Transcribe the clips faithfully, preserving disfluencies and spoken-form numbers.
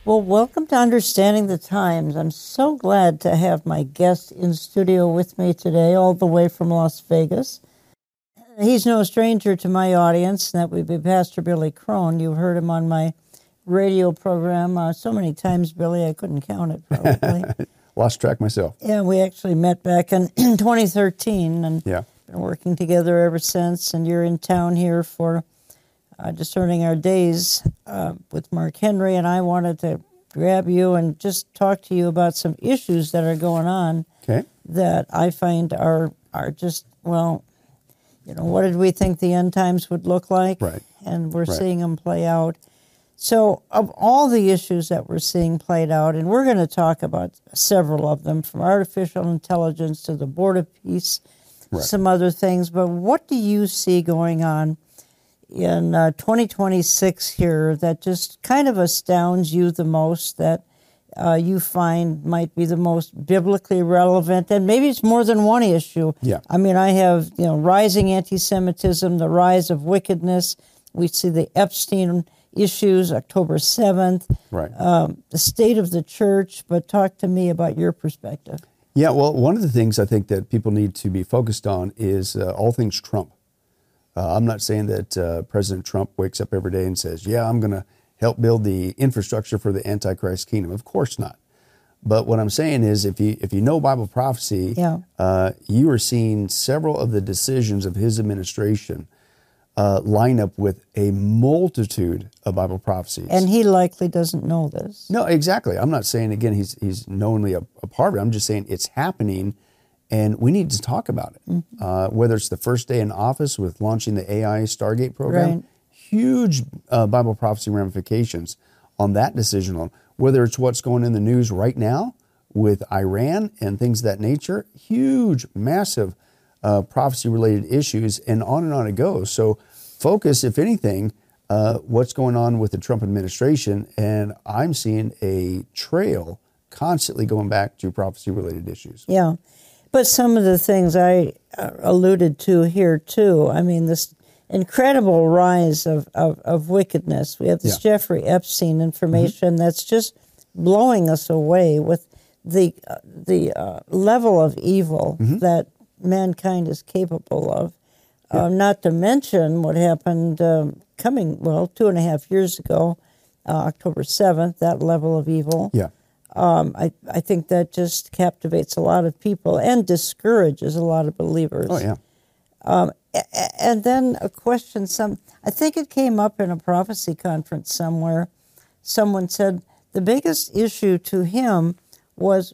Well, welcome to Understanding the Times. I'm so glad to have my guest in studio with me today, all the way from Las Vegas. He's no stranger to my audience, and that would be Pastor Billy Crone. You've heard him on my radio program uh, so many times, Billy, I couldn't count it probably. Lost track myself. Yeah, we actually met back in twenty thirteen and yeah. been working together ever since. And you're in town here for uh, Discerning Our Days uh, with Mark Henry, and I wanted to grab you and just talk to you about some issues that are going on okay. that I find are are just, well, you know, what did we think the end times would look like? Right. And we're right. seeing them play out. So of all the issues that we're seeing played out, and we're going to talk about several of them, from artificial intelligence to the Board of Peace, right. some other things, but what do you see going on in uh, twenty twenty-six here that just kind of astounds you the most, that uh, you find might be the most biblically relevant? And maybe it's more than one issue. Yeah. I mean, I have, you know, rising anti-Semitism, the rise of wickedness. We see the Epstein issues, October seventh, right. um, the state of the church, but talk to me about your perspective. Yeah, well, one of the things I think that people need to be focused on is uh, all things Trump. Uh, I'm not saying that uh, President Trump wakes up every day and says, yeah, I'm going to help build the infrastructure for the Antichrist kingdom. Of course not. But what I'm saying is, if you if you know Bible prophecy, yeah. uh, you are seeing several of the decisions of his administration Uh, line up with a multitude of Bible prophecies. And he likely doesn't know this. No, exactly. I'm not saying, again, he's he's knowingly a, a part of it. I'm just saying it's happening, and we need to talk about it. Mm-hmm. Uh, whether it's the first day in office with launching the A I Stargate program, right. huge uh, Bible prophecy ramifications on that decision alone. Whether it's what's going in the news right now with Iran and things of that nature, huge, massive Uh, prophecy-related issues, and on and on it goes. So focus, if anything, uh, what's going on with the Trump administration, and I'm seeing a trail constantly going back to prophecy-related issues. Yeah, but some of the things I uh, alluded to here, too, I mean, this incredible rise of, of, of wickedness. We have this Yeah. Jeffrey Epstein information mm-hmm. that's just blowing us away with the, uh, the uh, level of evil mm-hmm. that mankind is capable of. Yeah. Uh, not to mention what happened um, coming, well, two and a half years ago, uh, October seventh, that level of evil. Yeah. Um, I, I think that just captivates a lot of people and discourages a lot of believers. Oh, yeah. Um, and then a question, some I think it came up in a prophecy conference somewhere. Someone said the biggest issue to him was,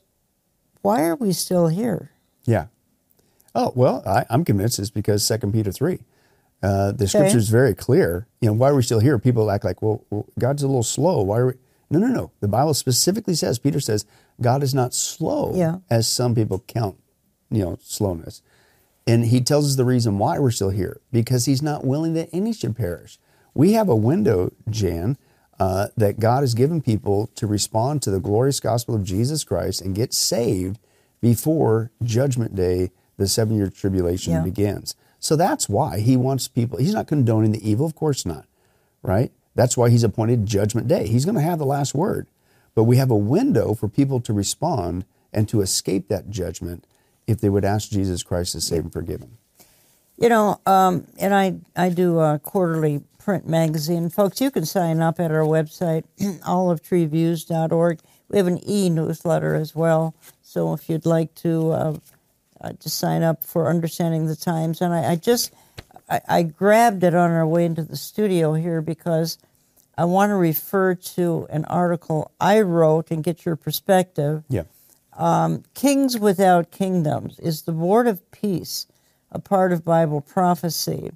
why are we still here? Yeah. Oh, well, I, I'm convinced it's because Second Peter three. Uh, the scripture is very clear. You know, why are we still here? People act like, well, well, God's a little slow. Why are we? No, no, no. The Bible specifically says, Peter says, God is not slow yeah. as some people count, you know, slowness. And he tells us the reason why we're still here, because he's not willing that any should perish. We have a window, Jan, uh, that God has given people to respond to the glorious gospel of Jesus Christ and get saved before Judgment Day, the seven-year tribulation yeah. begins. So that's why he wants people, he's not condoning the evil, of course not, right? That's why he's appointed Judgment Day. He's going to have the last word. But we have a window for people to respond and to escape that judgment if they would ask Jesus Christ to save and forgive them. You know, um, and I, I do a quarterly print magazine. Folks, you can sign up at our website, olive tree views dot org. We have an e-newsletter as well. So if you'd like to... Uh, Uh, to sign up for Understanding the Times. And I, I just, I, I grabbed it on our way into the studio here because I want to refer to an article I wrote and get your perspective. Yeah. Um, Kings Without Kingdoms. Is the Board of Peace a part of Bible prophecy?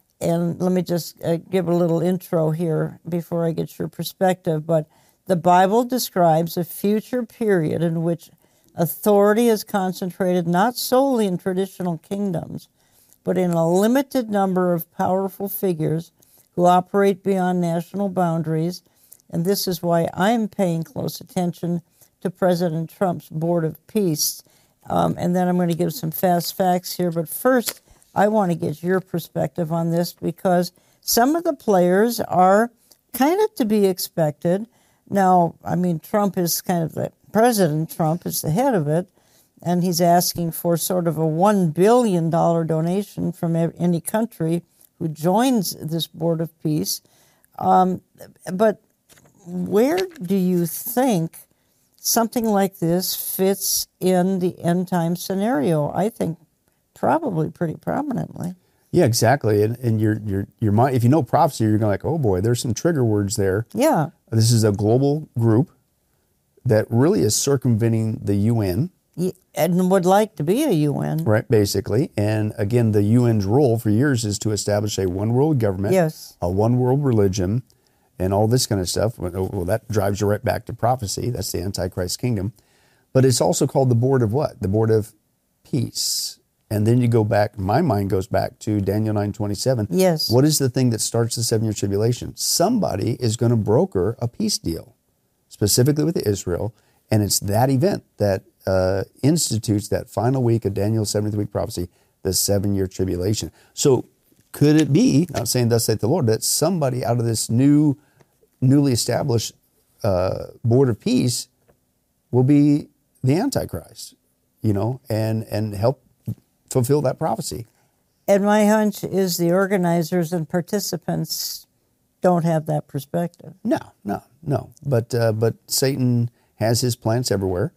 And let me just uh, give a little intro here before I get your perspective. But the Bible describes a future period in which authority is concentrated not solely in traditional kingdoms, but in a limited number of powerful figures who operate beyond national boundaries. And this is why I'm paying close attention to President Trump's Board of Peace. Um, and then I'm going to give some fast facts here. But first, I want to get your perspective on this because some of the players are kind of to be expected. Now, I mean, Trump is kind of the President Trump is the head of it, and he's asking for sort of a one billion dollars donation from any country who joins this Board of Peace. Um, but where do you think something like this fits in the end time scenario? I think probably pretty prominently. Yeah, exactly. And, and your your your mind, if you know prophecy, you're going like, oh boy, there's some trigger words there. Yeah. This is a global group that really is circumventing the U N. And would like to be a U N. Right, basically. And again, the U N's role for years is to establish a one world government, yes, a one world religion, and all this kind of stuff. Well, that drives you right back to prophecy. That's the Antichrist kingdom. But it's also called the Board of what? The Board of Peace. And then you go back, my mind goes back to Daniel nine twenty-seven. Yes. What is the thing that starts the seven-year tribulation? Somebody is going to broker a peace deal, specifically with Israel, and it's that event that uh, institutes that final week of Daniel's seventieth week prophecy, the seven-year tribulation. So could it be, not saying thus saith the Lord, that somebody out of this new, newly established uh, Board of Peace will be the Antichrist, you know, and, and help fulfill that prophecy? And my hunch is the organizers and participants don't have that perspective. No, no, no. But uh, but Satan has his plants everywhere,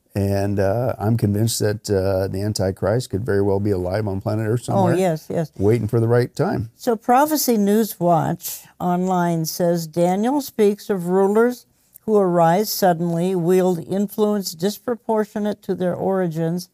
and uh, I'm convinced that uh, the Antichrist could very well be alive on planet Earth somewhere. Oh, yes, yes. Waiting for the right time. So Prophecy News Watch online says Daniel speaks of rulers who arise suddenly, wield influence disproportionate to their origins,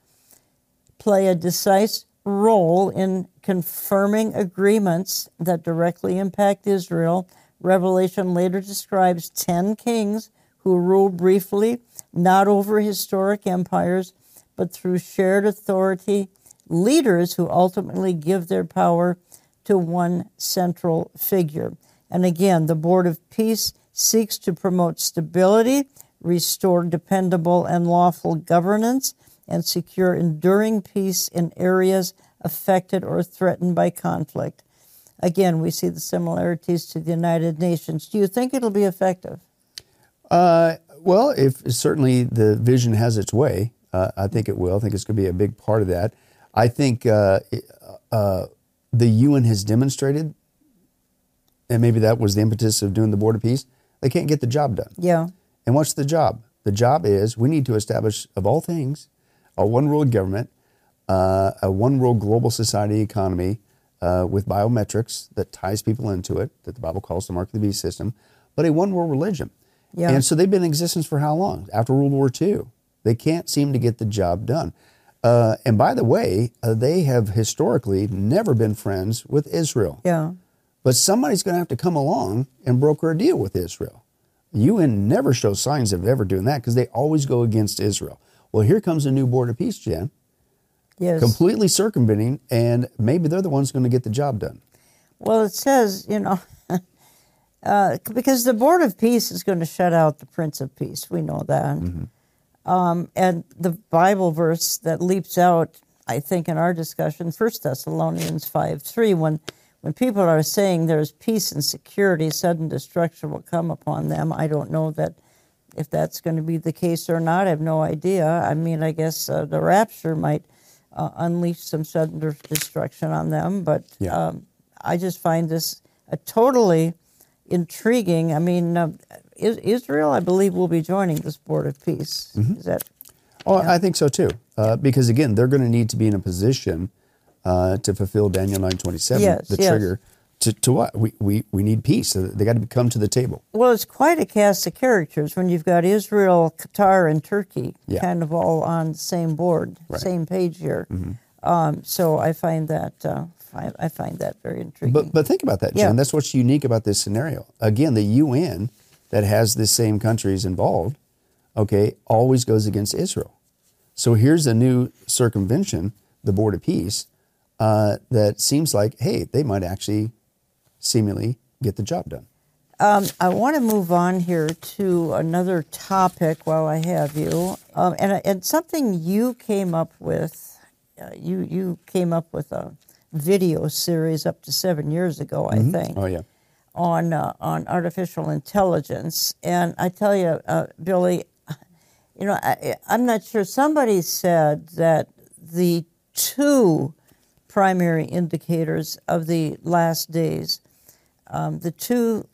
play a decisive role in confirming agreements that directly impact Israel. Revelation later describes ten kings who ruled briefly, not over historic empires, but through shared authority, leaders who ultimately give their power to one central figure. And again, the Board of Peace seeks to promote stability, restore dependable and lawful governance, and secure enduring peace in areas affected or threatened by conflict. Again, we see the similarities to the United Nations. Do you think it'll be effective? Uh, well, if certainly the vision has its way, uh, I think it will. I think it's going to be a big part of that. I think uh, uh, the U N has demonstrated, and maybe that was the impetus of doing the Board of Peace, they can't get the job done. Yeah. And what's the job? The job is we need to establish, of all things, a one world government, uh, a one world global society economy uh, with biometrics that ties people into it, that the Bible calls the mark of the beast system, but a one world religion. Yeah. And so they've been in existence for how long? After World War Two. They can't seem to get the job done. Uh, and by the way, uh, they have historically never been friends with Israel. Yeah. But somebody's going to have to come along and broker a deal with Israel. The U N never shows signs of ever doing that because they always go against Israel. Well, here comes a new Board of Peace, Jen. Yes. Completely circumventing, and maybe they're the ones going to get the job done. Well, it says, you know, uh, because the Board of Peace is going to shut out the Prince of Peace. We know that. Mm-hmm. Um, and the Bible verse that leaps out, I think, in our discussion, First Thessalonians five three, when, when people are saying there's peace and security, sudden destruction will come upon them. I don't know that if that's going to be the case or not. I have no idea. I mean, I guess uh, the rapture might uh, unleash some sudden destruction on them, but Yeah. um, I just find this a totally intriguing. I mean, uh, Israel, I believe, will be joining this Board of Peace. Mm-hmm. Is that? Oh, yeah. I think so too. Uh, because again, they're going to need to be in a position uh, to fulfill Daniel nine twenty-seven, Yes, the yes. trigger. To, to what? We, we, we need peace. So they got to come to the table. Well, it's quite a cast of characters when you've got Israel, Qatar, and Turkey Yeah. kind of all on the same board, Right. same page here. Mm-hmm. Um, so I find that uh, I, I find that very intriguing. But but think about that, Jen. Yeah. That's what's unique about this scenario. Again, the U N that has the same countries involved, okay, always goes against Israel. So here's a new circumvention, the Board of Peace, uh, that seems like, hey, they might actually seemingly get the job done. Um, I want to move on here to another topic while I have you, um, and and something you came up with. Uh, you you came up with a video series up to seven years ago, I Mm-hmm. think. Oh, yeah. on uh, on artificial intelligence. And I tell you, uh, Billy, you know, I, I'm not sure. Somebody said that the two primary indicators of the last days, um, the two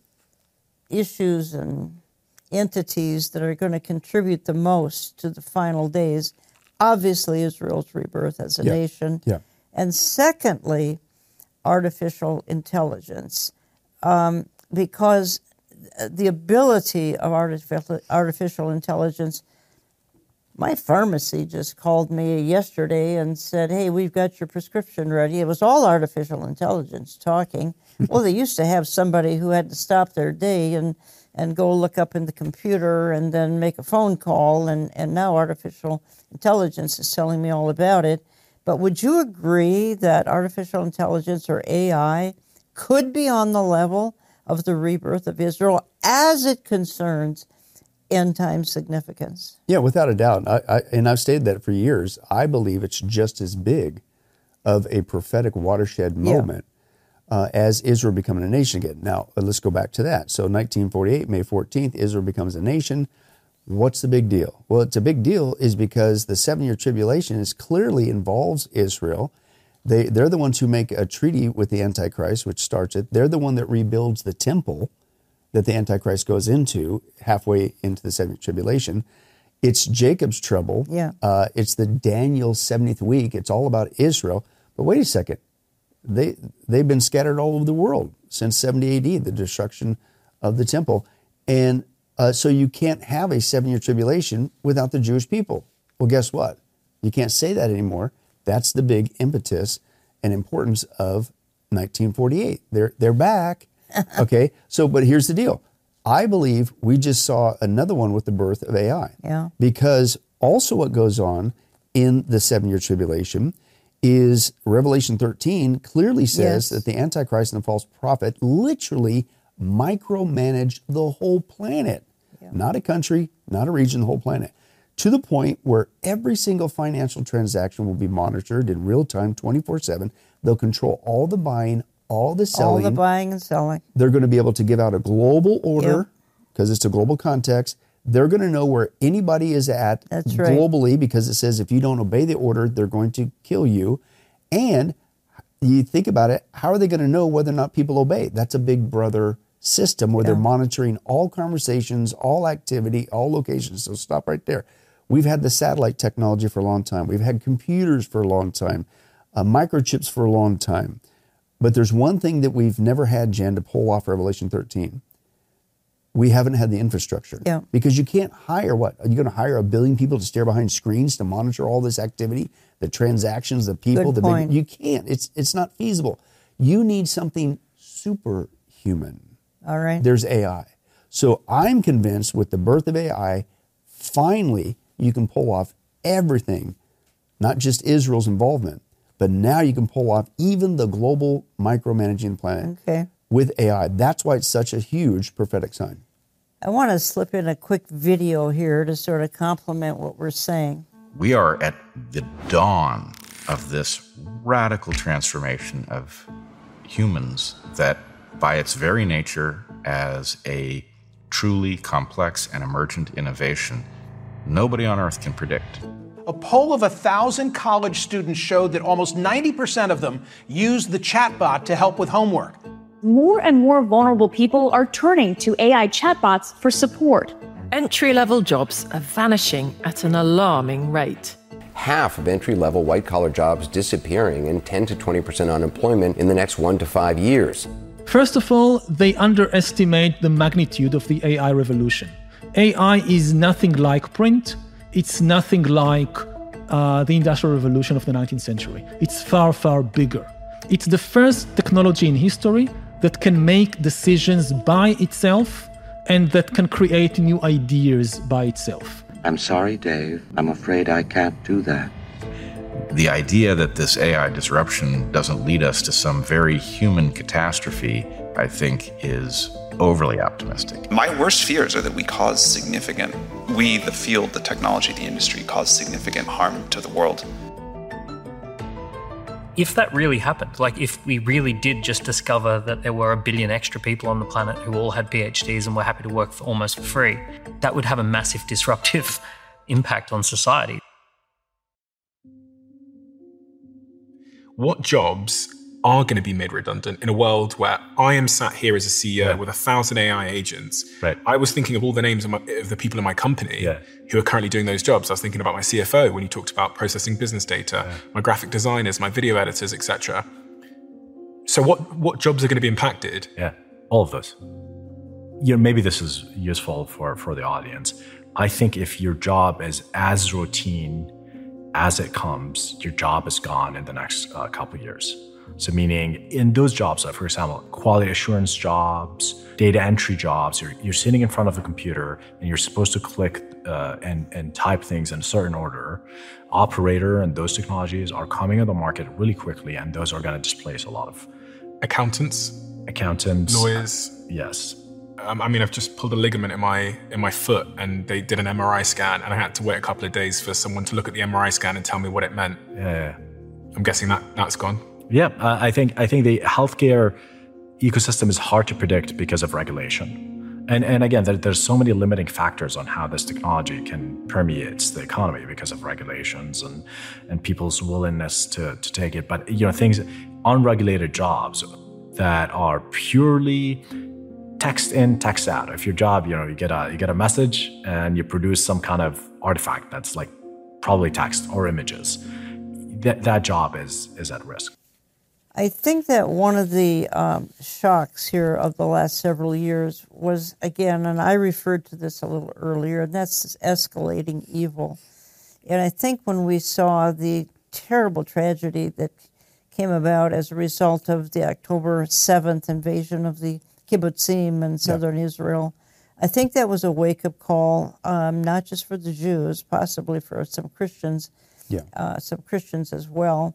issues and entities that are going to contribute the most to the final days, obviously Israel's rebirth as a yeah. nation, yeah. and secondly, artificial intelligence, um, because the ability of artificial artificial intelligence. My pharmacy just called me yesterday and said, hey, we've got your prescription ready. It was all artificial intelligence talking. Well, they used to have somebody who had to stop their day and, and go look up in the computer and then make a phone call, and, and now artificial intelligence is telling me all about it. But would you agree that artificial intelligence, or A I, could be on the level of the rebirth of Israel as it concerns end-time significance? Yeah, without a doubt. I, I, and I've stated that for years. I believe it's just as big of a prophetic watershed moment yeah. uh, as Israel becoming a nation again. Now, let's go back to that. So nineteen forty-eight, May fourteenth, Israel becomes a nation. What's the big deal? Well, it's a big deal is because the seven-year tribulation is clearly involves Israel. They, they're the ones who make a treaty with the Antichrist, which starts it. They're the one that rebuilds the temple that the Antichrist goes into halfway into the seventh tribulation. It's Jacob's trouble. Yeah. Uh, it's the Daniel seventieth week. It's all about Israel. But wait a second. They, they've been scattered all over the world since seventy A D, the destruction of the temple. And uh, so you can't have a seven-year tribulation without the Jewish people. Well, guess what? You can't say that anymore. That's the big impetus and importance of nineteen forty-eight. They're, they're back. Okay, so, but here's the deal. I believe we just saw another one with the birth of A I. Yeah. Because also what goes on in the seven-year tribulation is Revelation thirteen clearly says yes. that the Antichrist and the false prophet literally micromanage the whole planet. Yeah. Not a country, not a region, the whole planet. To the point where every single financial transaction will be monitored in real time, twenty-four seven. They'll control all the buying, all the selling. All the buying and selling. They're going to be able to give out a global order because yep. it's a global context. They're going to know where anybody is at That's right. globally because it says if you don't obey the order, they're going to kill you. And you think about it, how are they going to know whether or not people obey? That's a big brother system where yeah. they're monitoring all conversations, all activity, all locations. So stop right there. We've had the satellite technology for a long time. We've had computers for a long time, uh, microchips for a long time. But there's one thing that we've never had, Jan, to pull off Revelation thirteen. We haven't had the infrastructure. Yeah. Because you can't hire what? Are you going to hire a billion people to stare behind screens to monitor all this activity, the transactions, the people? Good the point. big, you can't. It's it's not feasible. You need something superhuman. All right. There's A I. So I'm convinced with the birth of A I, finally you can pull off everything, not just Israel's involvement, but now you can pull off even the global micromanaging planet okay. with A I. That's why it's such a huge prophetic sign. I want to slip in a quick video here to sort of complement what we're saying. We are at the dawn of this radical transformation of humans that, by its very nature as a truly complex and emergent innovation, nobody on earth can predict. A poll of one thousand college students showed that almost ninety percent of them used the chatbot to help with homework. More and more vulnerable people are turning to A I chatbots for support. Entry-level jobs are vanishing at an alarming rate. Half of entry-level white-collar jobs disappearing and ten to twenty percent unemployment in the next one to five years. First of all, they underestimate the magnitude of the A I revolution. A I is nothing like print. It's nothing like uh, the Industrial Revolution of the nineteenth century. It's far, far bigger. It's the first technology in history that can make decisions by itself and that can create new ideas by itself. I'm sorry, Dave. I'm afraid I can't do that. The idea that this A I disruption doesn't lead us to some very human catastrophe, I think, is overly optimistic. My worst fears are that we cause significant, we, the field, the technology, the industry, cause significant harm to the world. if that really happened, like if we really did just discover that there were a billion extra people on the planet who all had PhDs and were happy to work for almost for free, that would have a massive disruptive impact on society. What jobs are going to be made redundant in a world where I am sat here as a C E O yeah. with a thousand A I agents? Right. I was thinking of all the names of, my, of the people in my company yeah. who are currently doing those jobs. I was thinking about my C F O when you talked about processing business data, yeah. my graphic designers, my video editors, et cetera. So what, what jobs are going to be impacted? Yeah, all of those. You know, maybe this is useful for, for the audience. I think if your job is as routine as it comes, your job is gone in the next uh, couple of years. So meaning in those jobs, for example, quality assurance jobs, data entry jobs, you're, you're sitting in front of a computer and you're supposed to click uh, and, and type things in a certain order. Operator and those technologies are coming on the market really quickly, and those are going to displace a lot of accountants, accountants, lawyers. Yes. Um, I mean, I've just pulled a ligament in my in my foot, and they did an M R I scan, and I had to wait a couple of days for someone to look at the M R I scan and tell me what it meant. Yeah. I'm guessing that that's gone. Yeah, uh, I think I think the healthcare ecosystem is hard to predict because of regulation, and and again, there, there's so many limiting factors on how this technology can permeate the economy because of regulations and and people's willingness to to take it. But you know, things unregulated jobs that are purely text in, text out. If your job, you know, you get a you get a message and you produce some kind of artifact that's like probably text or images, that that job is is at risk. I think that one of the um, shocks here of the last several years was, again, and I referred to this a little earlier, and that's escalating evil. And I think when we saw the terrible tragedy that came about as a result of the October seventh invasion of the kibbutzim in southern yeah. Israel, I think that was a wake-up call, um, not just for the Jews, possibly for some Christians, yeah. uh, some Christians as well.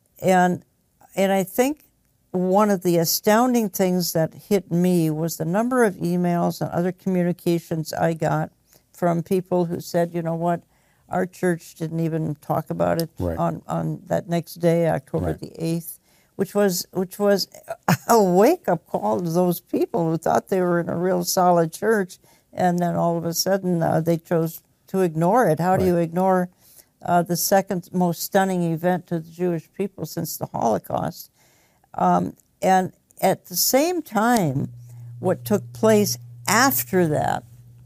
And And I think one of the astounding things that hit me was the number of emails and other communications I got from people who said, you know what, our church didn't even talk about it right. on, on that next day, October right. the eighth, which was which was a wake-up call to those people who thought they were in a real solid church, and then all of a sudden uh, they chose to ignore it. How right. do you ignore Uh, the second most stunning event to the Jewish people since the Holocaust? Um, and at the same time, what took place after that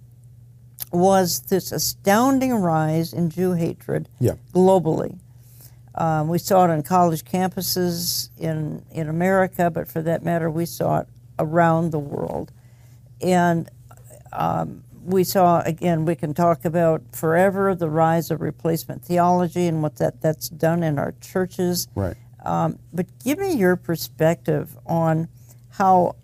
was this astounding rise in Jew hatred yeah. globally. Um, we saw it on college campuses in, in America, but for that matter, we saw it around the world. And um, we saw, again, we can talk about forever the rise of replacement theology and what that, that's done in our churches. Right. Um, but give me your perspective on how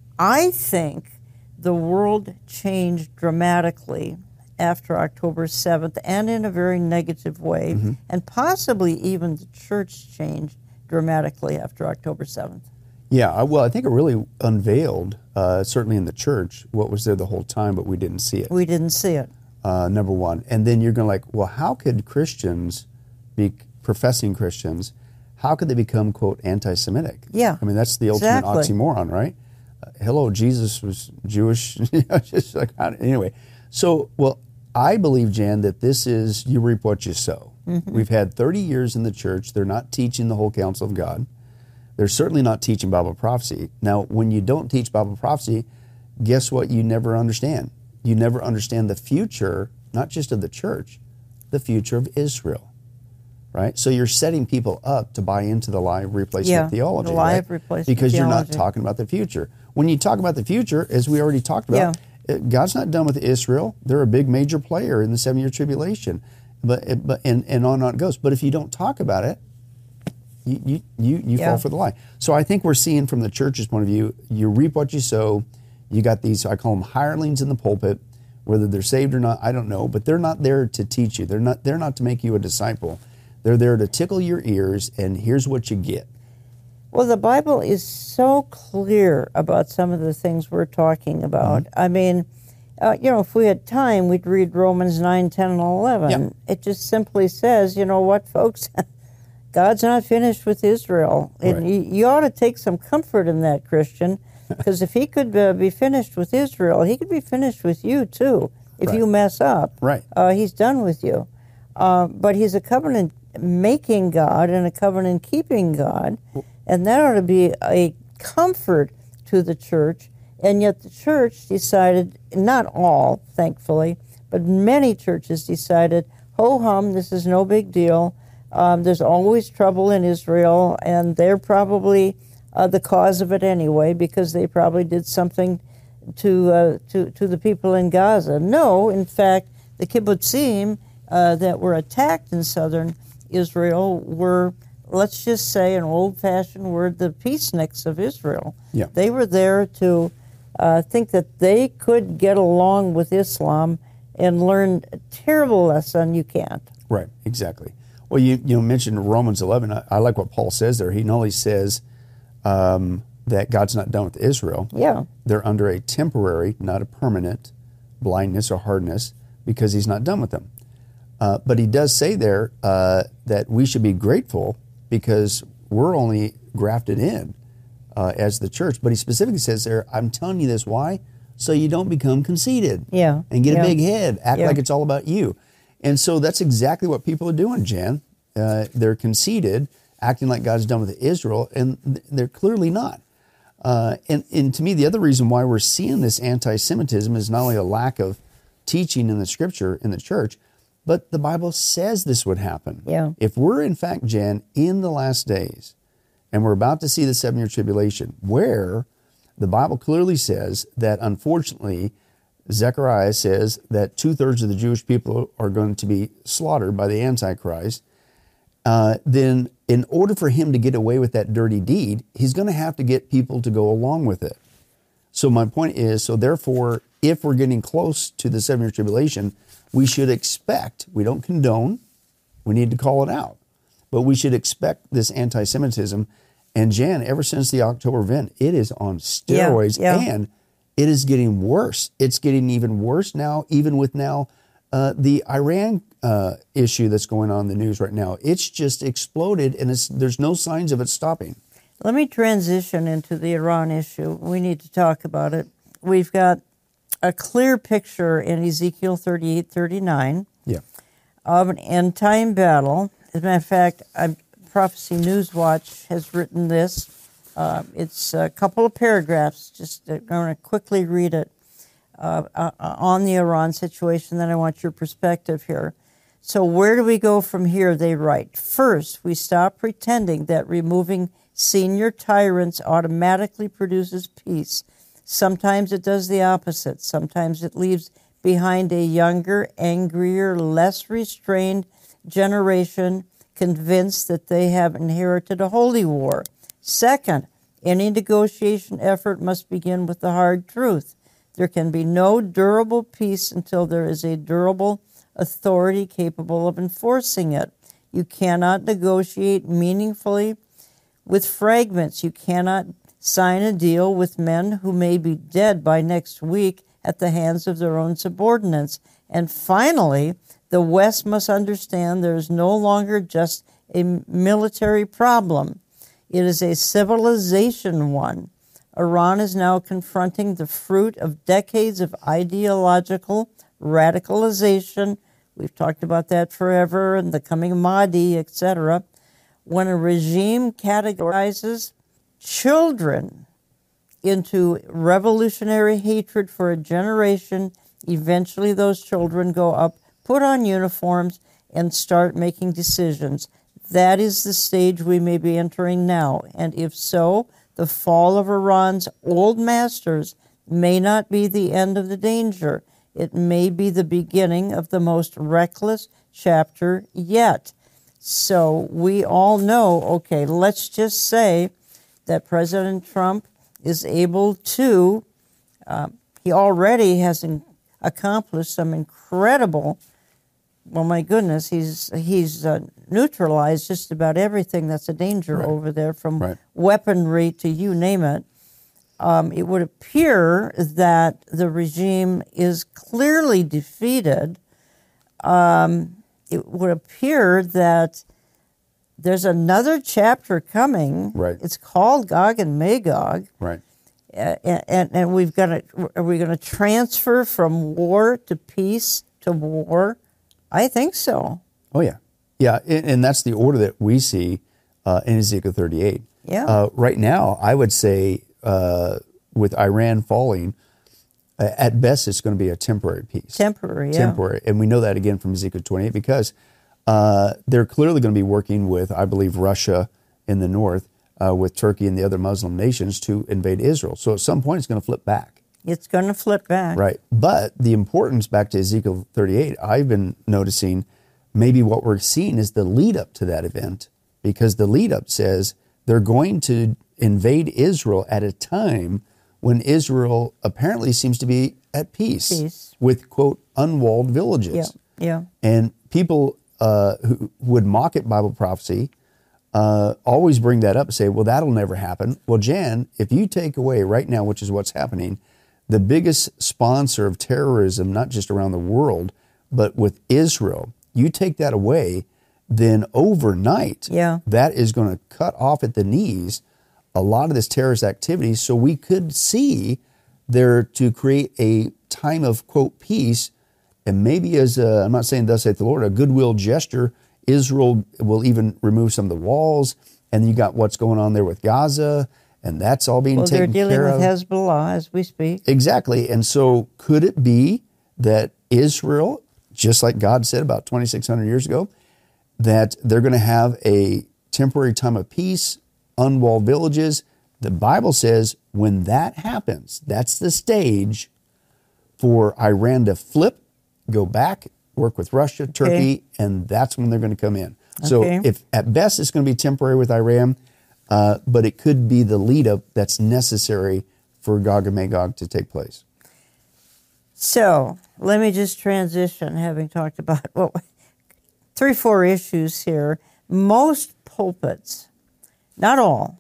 I think the world changed dramatically after October seventh, and in a very negative way, mm-hmm. and possibly even the church changed dramatically after October seventh. Yeah, well, I think it really unveiled, uh, certainly in the church, what was there the whole time, but we didn't see it. We didn't see it. Uh, number one. And then you're going to like, well, how could Christians, be professing Christians, how could they become, quote, anti-Semitic? Yeah, I mean, that's the exactly. ultimate oxymoron, right? Uh, hello, Jesus was Jewish. Just like, anyway, so, well, I believe, Jan, that this is, you reap what you sow. Mm-hmm. We've had thirty years in the church. They're not teaching the whole counsel of God. They're certainly not teaching Bible prophecy. Now, when you don't teach Bible prophecy, guess what you never understand? You never understand the future, not just of the church, the future of Israel, right? So you're setting people up to buy into the lie of replacement yeah, theology, the lie right? of replacement because theology. You're not talking about the future. When you talk about the future, as we already talked about, yeah. God's not done with Israel. They're a big major player in the seven-year tribulation, but but and, and on and on it goes. But if you don't talk about it, You you you, you yeah. fall for the lie. So I think we're seeing from the church's point of view, you reap what you sow. You got these, I call them hirelings in the pulpit, whether they're saved or not, I don't know, but they're not there to teach you. They're not they're not to make you a disciple. They're there to tickle your ears, and here's what you get. Well, the Bible is so clear about some of the things we're talking about. Mm-hmm. I mean, uh, you know, if we had time, we'd read Romans nine, ten, and eleven. Yeah. It just simply says, you know what, folks, God's not finished with Israel. And Right. you, you ought to take some comfort in that, Christian, because if he could uh, be finished with Israel, he could be finished with you, too, if Right. you mess up. Right. Uh, he's done with you. Uh, but he's a covenant-making God and a covenant-keeping God, and that ought to be a comfort to the church. And yet the church decided, not all, thankfully, but many churches decided, ho-hum, this is no big deal. Um, there's always trouble in Israel, and they're probably uh, the cause of it anyway, because they probably did something to uh, to to the people in Gaza. No, in fact, the kibbutzim uh, that were attacked in southern Israel were, let's just say, an old-fashioned word, the peaceniks of Israel. Yeah. They were there to uh, think that they could get along with Islam and learn a terrible lesson you can't. Right, exactly. Well, you you mentioned Romans eleven. I, I like what Paul says there. He not only says um, that God's not done with Israel. Yeah. They're under a temporary, not a permanent, blindness or hardness because he's not done with them. Uh, but he does say there uh, that we should be grateful because we're only grafted in uh, as the church. But he specifically says there, I'm telling you this, why? So you don't become conceited. Yeah. And get yeah. a big head, act Yeah. like it's all about you. And so that's exactly what people are doing, Jan. Uh, they're conceited, acting like God's done with Israel, and th- they're clearly not. Uh, and, and to me, the other reason why we're seeing this anti-Semitism is not only a lack of teaching in the Scripture, in the church, but the Bible says this would happen. Yeah. If we're, in fact, Jan, in the last days, and we're about to see the seven-year tribulation, where the Bible clearly says that, unfortunately, Zechariah says that two-thirds of the Jewish people are going to be slaughtered by the Antichrist, uh, then in order for him to get away with that dirty deed, he's going to have to get people to go along with it. So my point is, so therefore, if we're getting close to the seven-year tribulation, we should expect, we don't condone, we need to call it out, but we should expect this anti-Semitism. And Jan, ever since the October event, it is on steroids, Yeah, yeah. and it is getting worse. It's getting even worse now, even with now uh, the Iran uh, issue that's going on in the news right now. It's just exploded, and it's, there's no signs of it stopping. Let me transition into the Iran issue. We need to talk about it. We've got a clear picture in Ezekiel thirty-eight thirty-nine Yeah. of an end-time battle. As a matter of fact, I, Prophecy Newswatch has written this. Uh, it's a couple of paragraphs. Just uh, going to quickly read it uh, uh, on the Iran situation. Then I want your perspective here. So where do we go from here? They write, first, we stop pretending that removing senior tyrants automatically produces peace. Sometimes it does the opposite. Sometimes it leaves behind a younger, angrier, less restrained generation convinced that they have inherited a holy war. Second, any negotiation effort must begin with the hard truth. There can be no durable peace until there is a durable authority capable of enforcing it. You cannot negotiate meaningfully with fragments. You cannot sign a deal with men who may be dead by next week at the hands of their own subordinates. And finally, the West must understand there is no longer just a military problem. It is a civilization one. Iran is now confronting the fruit of decades of ideological radicalization. We've talked about that forever, and the coming Mahdi, et cetera. When a regime categorizes children into revolutionary hatred for a generation, eventually those children go up, put on uniforms, and start making decisions. That is the stage we may be entering now. And if so, the fall of Iran's old masters may not be the end of the danger. It may be the beginning of the most reckless chapter yet. So we all know, okay, let's just say that President Trump is able to, uh, he already has in, accomplished some incredible, well, my goodness, he's he's uh, neutralized just about everything that's a danger Right. over there, from Right. weaponry to you name it. Um, it would appear that the regime is clearly defeated. Um, it would appear that there's another chapter coming. Right. It's called Gog and Magog. Right. Uh, and, and we've got to, are we going to transfer from war to peace to war? I think so. Oh, yeah. Yeah, and, and that's the order that we see uh, in Ezekiel thirty-eight. Yeah. Uh, right now, I would say uh, with Iran falling, uh, at best it's going to be a temporary peace. Temporary, yeah. Temporary. And we know that again from Ezekiel twenty-eight because uh, they're clearly going to be working with, I believe, Russia in the north, uh, with Turkey and the other Muslim nations to invade Israel. So at some point it's going to flip back. It's going to flip back. Right. But the importance, back to Ezekiel thirty-eight, I've been noticing maybe what we're seeing is the lead up to that event, because the lead up says they're going to invade Israel at a time when Israel apparently seems to be at peace, peace. with, quote, unwalled villages. Yeah, yeah. And people uh, who would mock at Bible prophecy uh, always bring that up and say, well, that'll never happen. Well, Jan, if you take away right now, which is what's happening, the biggest sponsor of terrorism, not just around the world, but with Israel, you take that away, then overnight, yeah. that is going to cut off at the knees a lot of this terrorist activity. So we could see there to create a time of, quote, peace, and maybe as a, I'm not saying thus saith the Lord, a goodwill gesture, Israel will even remove some of the walls, and you got what's going on there with Gaza, and that's all being well, taken care of. They're dealing with Hezbollah as we speak. Exactly. And so could it be that Israel, just like God said about twenty-six hundred years ago, that they're going to have a temporary time of peace, unwalled villages? The Bible says when that happens, that's the stage for Iran to flip, go back, work with Russia, Turkey, okay. and that's when they're going to come in. So okay. if at best it's going to be temporary with Iran, uh, but it could be the lead up that's necessary for Gog and Magog to take place. So let me just transition, having talked about well, three, four issues here. Most pulpits, not all,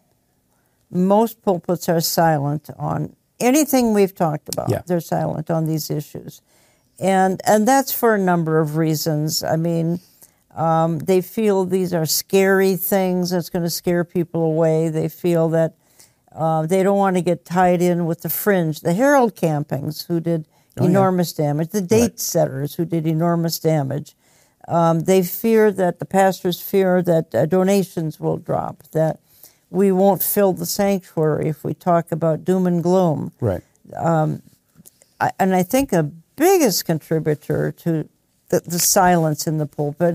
most pulpits are silent on anything we've talked about. Yeah. They're silent on these issues. And and that's for a number of reasons. I mean, um, they feel these are scary things that's going to scare people away. They feel that uh, they don't want to get tied in with the fringe, the Herald campings who did oh, enormous yeah. damage, the date right. setters who did enormous damage. Um, they fear that, the pastors fear that uh, donations will drop, that we won't fill the sanctuary if we talk about doom and gloom. Right. Um, I, and I think a biggest contributor to the, the silence in the pulpit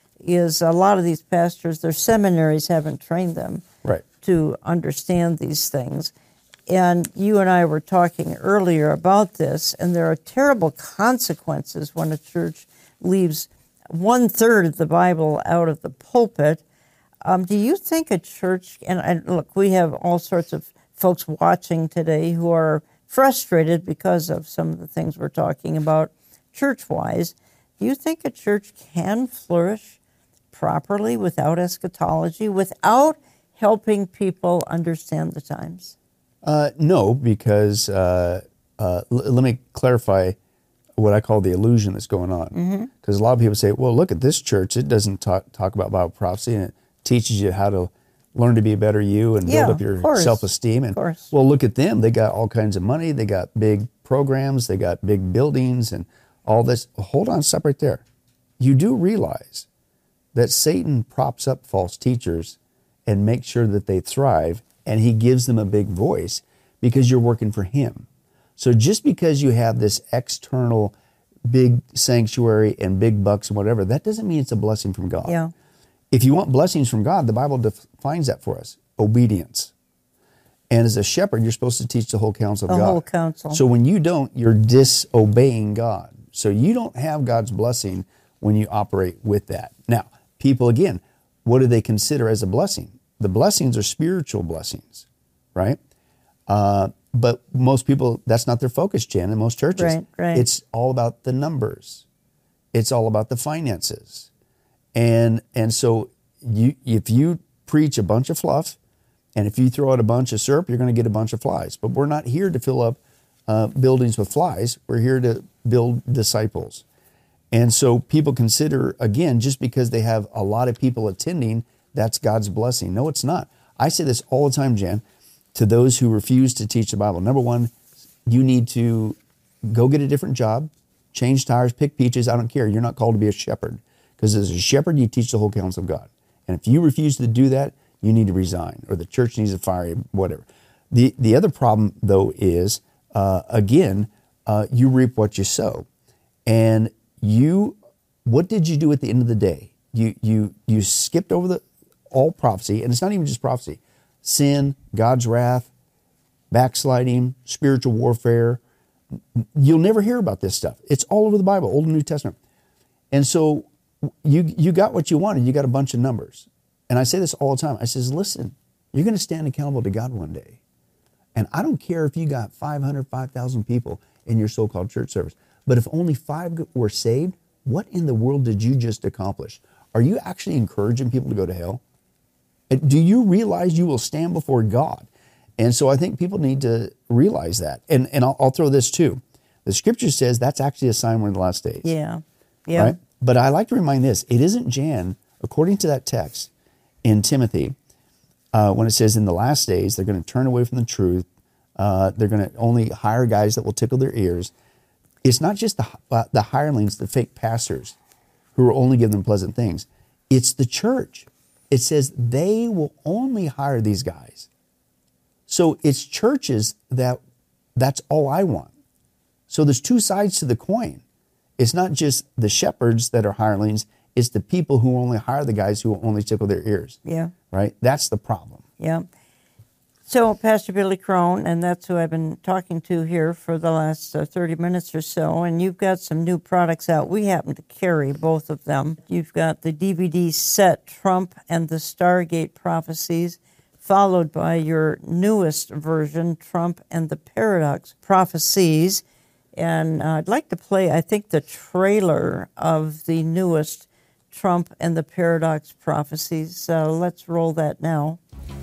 is a lot of these pastors, their seminaries haven't trained them right. to understand these things. And you and I were talking earlier about this, and there are terrible consequences when a church leaves one-third of the Bible out of the pulpit. Um, do you think a church, and, and look, we have all sorts of folks watching today who are frustrated because of some of the things we're talking about church-wise. Do you think a church can flourish properly without eschatology, without helping people understand the times? Uh, no, because uh, uh, l- let me clarify what I call the illusion that's going on. Because mm-hmm. a lot of people say, well, look at this church. It doesn't talk, talk about Bible prophecy, and it teaches you how to learn to be a better you and yeah, build up your self-esteem. And course. Well, look at them. They got all kinds of money. They got big programs. They got big buildings and all this. Hold on, stop right there. You do realize that Satan props up false teachers and makes sure that they thrive, and he gives them a big voice because you're working for him. So just because you have this external big sanctuary and big bucks and whatever, that doesn't mean it's a blessing from God. Yeah. If you want blessings from God, the Bible defines that for us, obedience. And as a shepherd, you're supposed to teach the whole counsel of the God. The whole counsel. So when you don't, you're disobeying God. So you don't have God's blessing when you operate with that. Now, people, again, what do they consider as a blessing? The blessings are spiritual blessings, right? Uh, but most people, that's not their focus, Jen, in most churches. Right, right. It's all about the numbers. It's all about the finances. And and so you if you preach a bunch of fluff, and if you throw out a bunch of syrup, you're going to get a bunch of flies. But we're not here to fill up uh, buildings with flies. We're here to build disciples. And so people consider, again, just because they have a lot of people attending, that's God's blessing. No, it's not. I say this all the time, Jan, to those who refuse to teach the Bible. Number one, you need to go get a different job, change tires, pick peaches. I don't care. You're not called to be a shepherd, because as a shepherd, you teach the whole counsel of God. And if you refuse to do that, you need to resign, or the church needs to fire you, whatever. The the other problem, though, is, uh, again, uh, you reap what you sow. And you, what did you do at the end of the day? You you you skipped over the all prophecy, and it's not even just prophecy. Sin, God's wrath, backsliding, spiritual warfare. You'll never hear about this stuff. It's all over the Bible, Old and New Testament. And so you you got what you wanted. You got a bunch of numbers. And I say this all the time. I says, listen, you're going to stand accountable to God one day. And I don't care if you got five hundred, five thousand people in your so-called church service, but if only five were saved, what in the world did you just accomplish? Are you actually encouraging people to go to hell? Do you realize you will stand before God? And so I think people need to realize that. And and I'll, I'll throw this too. The scripture says that's actually a sign we're in the last days. Yeah. Yeah. Right? But I like to remind this, it isn't, Jan, according to that text in Timothy, uh, when it says in the last days, they're going to turn away from the truth. Uh, they're going to only hire guys that will tickle their ears. It's not just the, uh, the hirelings, the fake pastors who will only give them pleasant things. It's the church. It says they will only hire these guys. So it's churches that that's all I want. So there's two sides to the coin. It's not just the shepherds that are hirelings. It's the people who only hire the guys who will only tickle their ears. Yeah. Right? That's the problem. Yeah. So Pastor Billy Crone, and that's who I've been talking to here for the last uh, thirty minutes or so, and you've got some new products out. We happen to carry both of them. You've got the D V D set, Trump and the Stargate Prophecies, followed by your newest version, Trump and the Paradox Prophecies. And uh, I'd like to play, I think, the trailer of the newest Trump and the Paradox Prophecies. So let's roll that now.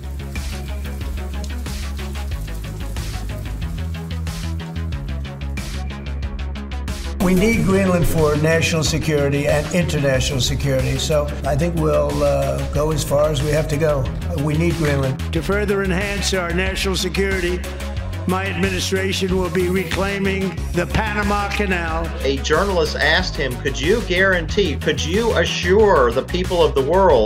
We need Greenland for national security and international security, so I think we'll uh, go as far as we have to go. We need Greenland. To further enhance our national security, my administration will be reclaiming the Panama Canal. A journalist asked him, could you guarantee, could you assure the people of the world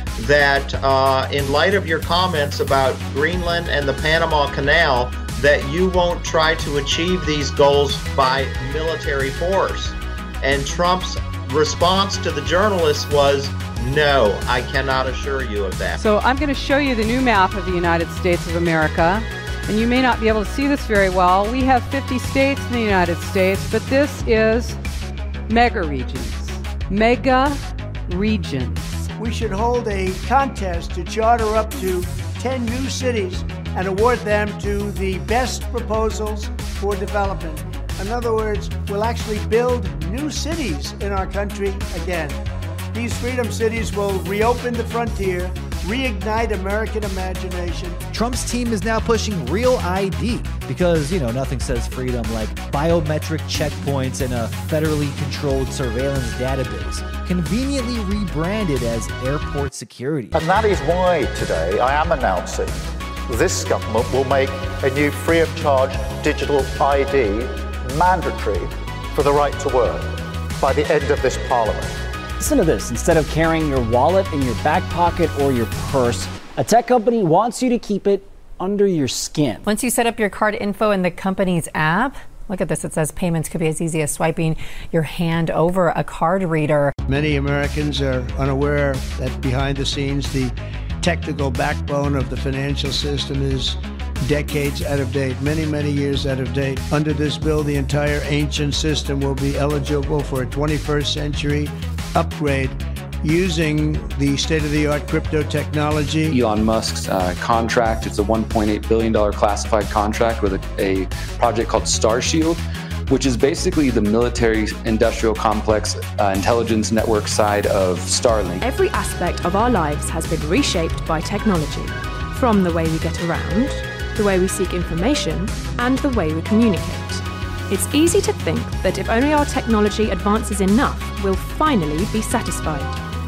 that uh, in light of your comments about Greenland and the Panama Canal, that you won't try to achieve these goals by military force? And Trump's response to the journalist was, no, I cannot assure you of that. So I'm going to show you the new map of the United States of America. And you may not be able to see this very well. We have fifty states in the United States, but this is mega regions. Mega regions. We should hold a contest to charter up to ten new cities and award them to the best proposals for development. In other words, we'll actually build new cities in our country again. These freedom cities will reopen the frontier, reignite American imagination. Trump's team is now pushing Real I D because, you know, nothing says freedom like biometric checkpoints and a federally controlled surveillance database, conveniently rebranded as airport security. And that is why today I am announcing this government will make a new free of charge digital I D mandatory for the right to work by the end of this parliament. Listen to this. Instead of carrying your wallet in your back pocket or your purse, a tech company wants you to keep it under your skin. Once you set up your card info in the company's app, look at this. It says payments could be as easy as swiping your hand over a card reader. Many Americans are unaware that behind the scenes, the technical backbone of the financial system is decades out of date, many, many years out of date. Under this bill, the entire ancient system will be eligible for a twenty-first century upgrade using the state-of-the-art crypto technology. Elon Musk's uh, contract, it's a one point eight billion dollars classified contract with a, a project called Starshield, which is basically the military industrial complex uh, intelligence network side of Starlink. Every aspect of our lives has been reshaped by technology, from the way we get around, the way we seek information, and the way we communicate. It's easy to think that if only our technology advances enough, we'll finally be satisfied.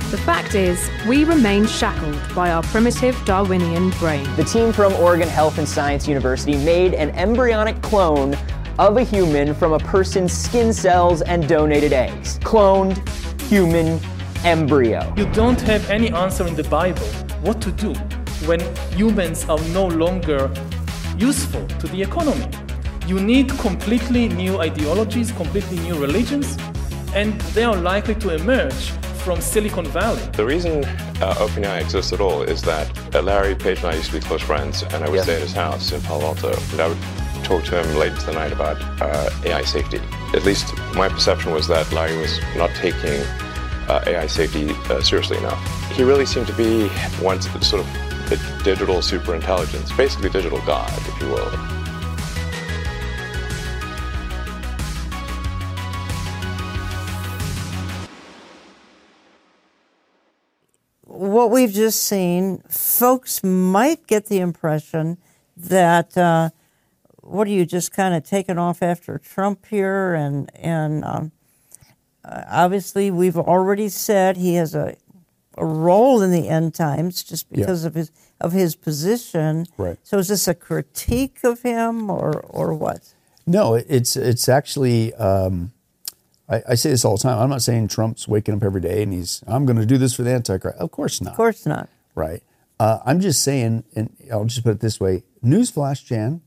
The fact is, we remain shackled by our primitive Darwinian brain. The team from Oregon Health and Science University made an embryonic clone of a human from a person's skin cells and donated eggs. Cloned human embryo. You don't have any answer in the Bible what to do when humans are no longer useful to the economy. You need completely new ideologies, completely new religions, and they are likely to emerge from Silicon Valley. The reason uh, OpenAI exists at all is that uh, Larry Page and I used to be close friends, and I would Yes. stay at his house in Palo Alto, and I would talk to him late into the night about uh, A I safety. At least my perception was that Larry was not taking uh, A I safety uh, seriously enough. He really seemed to be one sort of the digital superintelligence, basically digital God, if you will. What we've just seen, folks might get the impression that uh, what are you just kind of taking off after Trump here, and and um, uh, obviously we've already said he has a, a role in the end times just because Yeah. of his of his position. Right. So is this a critique of him or or what? No, it's it's actually. Um, I, I say this all the time. I'm not saying Trump's waking up every day and he's I'm going to do this for the Antichrist. Of course not. Of course not. Right. Uh, I'm just saying, and I'll just put it this way: newsflash, Jan.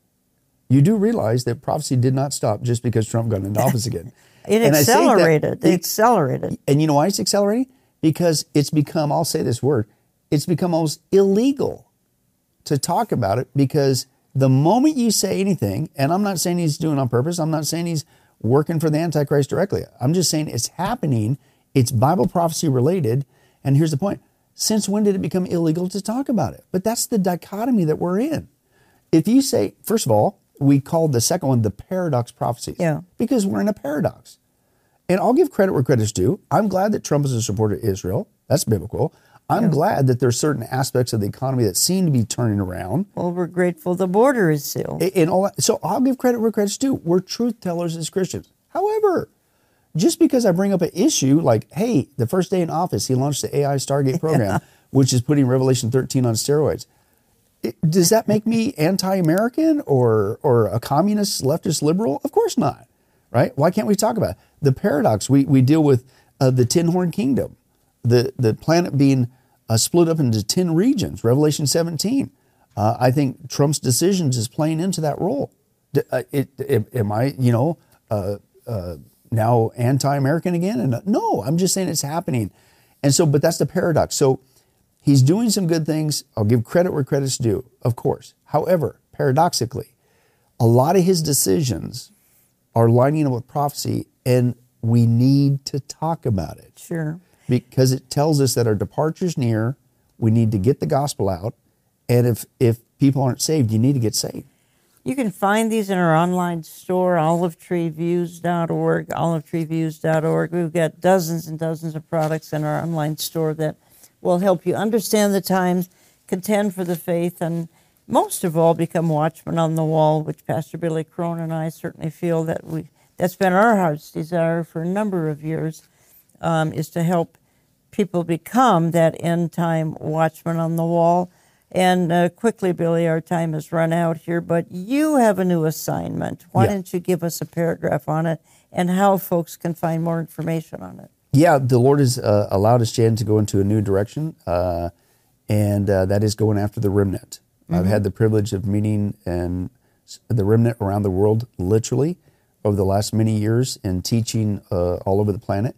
You do realize that prophecy did not stop just because Trump got into office again. It And I say that- accelerated. It accelerated. And you know why it's accelerating? Because it's become, I'll say this word, it's become almost illegal to talk about it, because the moment you say anything, and I'm not saying he's doing it on purpose, I'm not saying he's working for the Antichrist directly. I'm just saying it's happening, it's Bible prophecy related, and here's the point. Since when did it become illegal to talk about it? But that's the dichotomy that we're in. If you say, first of all, we called the second one the paradox prophecies. Yeah. Because we're in a paradox. And I'll give credit where credit's due. I'm glad that Trump is a supporter of Israel. That's biblical. I'm Yeah. glad that there's certain aspects of the economy that seem to be turning around. Well, we're grateful the border is sealed. A- And all that. So I'll give credit where credit's due. We're truth tellers as Christians. However, just because I bring up an issue like, hey, the first day in office, he launched the A I Stargate program, Yeah. which is putting Revelation thirteen on steroids. It- does that make me anti-American or or a communist, leftist, liberal? Of course not, right? Why can't we talk about it? The paradox? We we deal with uh, the Tin Horn Kingdom, the the planet being uh, split up into ten regions. Revelation seventeen. Uh, I think Trump's decisions is playing into that role. D- uh, it, it, am I, you know, uh, uh, now anti-American again? And uh, no, I'm just saying it's happening. And so, but that's the paradox. So he's doing some good things. I'll give credit where credit's due, of course. However, paradoxically, a lot of his decisions are lining up with prophecy, and we need to talk about it. Sure. Because it tells us that our departure's near. We need to get the gospel out. And if, if people aren't saved, you need to get saved. You can find these in our online store, olive tree views dot org, olive tree views dot org. We've got dozens and dozens of products in our online store that will help you understand the times, contend for the faith, and most of all, become watchmen on the wall, which Pastor Billy Crone and I certainly feel that we that's been our heart's desire for a number of years, um, is to help people become that end-time watchman on the wall. And uh, quickly, Billy, our time has run out here, but you have a new assignment. Why Yeah. don't you give us a paragraph on it and how folks can find more information on it? Yeah, the Lord has uh, allowed us, Jan, to go into a new direction, uh, and uh, that is going after the remnant. I've Mhm. had the privilege of meeting and s- the remnant around the world, literally, over the last many years, and teaching uh, all over the planet.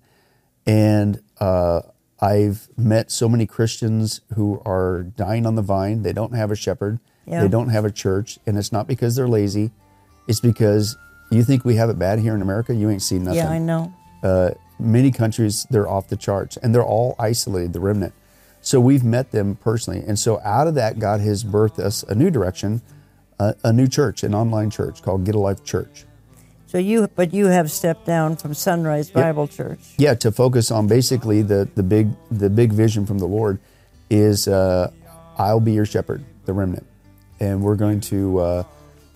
And uh, I've met so many Christians who are dying on the vine. They don't have a shepherd. Yeah. They don't have a church. And it's not because they're lazy. It's because you think we have it bad here in America. You ain't seen nothing. Yeah, I know. Uh, many countries, they're off the charts, and they're all isolated, the remnant. So we've met them personally. And so out of that, God has birthed us a new direction, uh, a new church, an online church called Get a Life Church. So you, but you have stepped down from Sunrise Bible Church. Yeah, to focus on basically the the big the big vision from the Lord is uh, I'll be your shepherd, the remnant, and we're going to uh,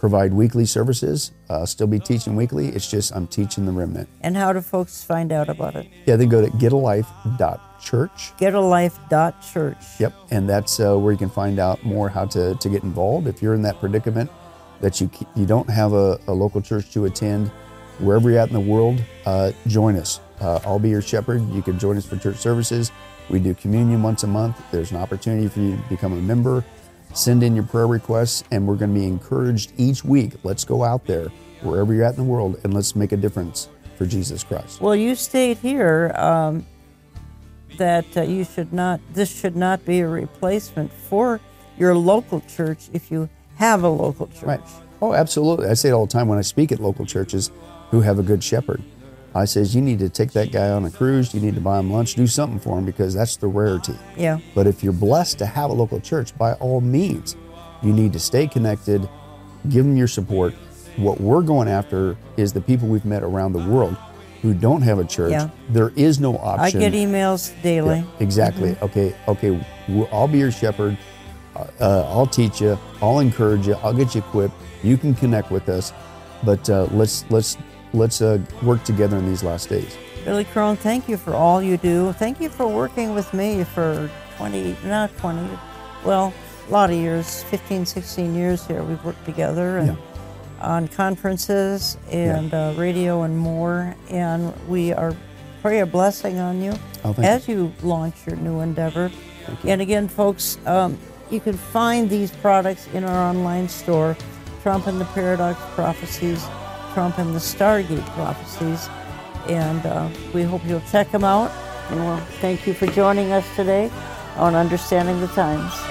provide weekly services. Uh, still be teaching weekly. It's just I'm teaching the remnant. And how do folks find out about it? Yeah, they go to get a life dot church. get a life dot church. Yep, and that's uh, where you can find out more how to, to get involved. If you're in that predicament that you you don't have a, a local church to attend, wherever you're at in the world, uh, join us. Uh, I'll be your shepherd. You can join us for church services. We do communion once a month. There's an opportunity for you to become a member. Send in your prayer requests, and we're going to be encouraged each week. Let's go out there, wherever you're at in the world, and let's make a difference for Jesus Christ. Well, you state here um, that uh, you should not. This should not be a replacement for your local church if you have a local church. Right. Oh, absolutely. I say it all the time when I speak at local churches who have a good shepherd. I says, you need to take that guy on a cruise, you need to buy him lunch, do something for him, because that's the rarity. Yeah. But if you're blessed to have a local church, by all means, you need to stay connected, give them your support. What we're going after is the people we've met around the world who don't have a church. Yeah. There is no option. I get emails daily. Yeah, exactly. Mm-hmm. Okay, okay, we'll, I'll be your shepherd. Uh, I'll teach you. I'll encourage you. I'll get you equipped. You can connect with us. But uh, let's let's let's uh, work together in these last days. Billy Crone, thank you for all you do. Thank you for working with me for twenty, not twenty, well, a lot of years, fifteen, sixteen years here. We've worked together and yeah. on conferences and yeah. uh, radio and more. And we are pray a blessing on you oh, as you. you launch your new endeavor. And again, folks, um, you can find these products in our online store, Trump and the Paradox Prophecies, Trump and the Stargate Prophecies, and uh, we hope you'll check them out. And we'll thank you for joining us today on Understanding the Times.